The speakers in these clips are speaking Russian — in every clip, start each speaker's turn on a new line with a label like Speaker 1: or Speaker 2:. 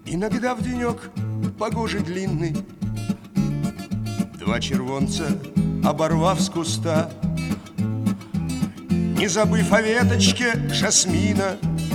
Speaker 1: Иногда в денек погожий длинный два червонца, оборвав с куста, не забыв о веточке жасмина,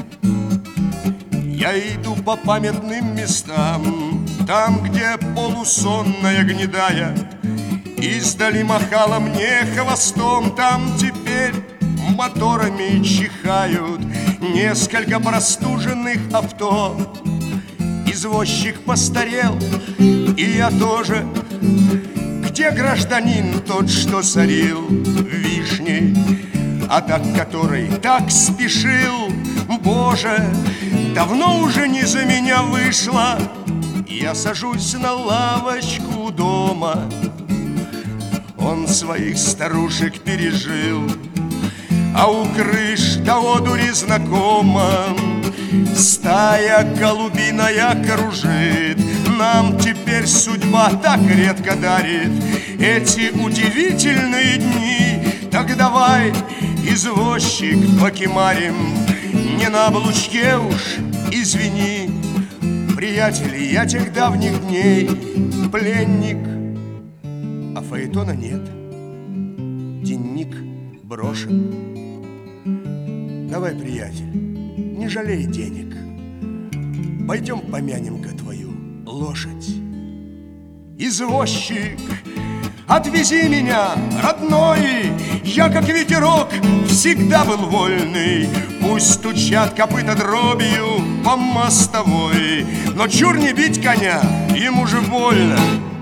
Speaker 1: я иду по памятным местам, там, где полусонная гнедая издали махала мне хвостом. Там теперь моторами чихают несколько простуженных авто. Извозчик постарел, и я тоже. Где гражданин тот, что сорил вишней, а так который так спешил? Боже, давно уже не за меня вышла. Я сажусь на лавочку дома, он своих старушек пережил, а у крыш до одури знакома стая голубиная кружит. Нам теперь судьба так редко дарит эти удивительные дни. Так давай, извозчик, покемарим, не на облучке уж, извини. Приятели, я тех давних дней пленник, а фаэтона нет, денник брошен. Давай, приятель, не жалей денег, пойдем помянем-ка твою лошадь. Извозчик, отвези меня, родной, я, как ветерок, всегда был вольный. Пусть стучат копыта дробью по мостовой, но чур не бить коня, ему же больно.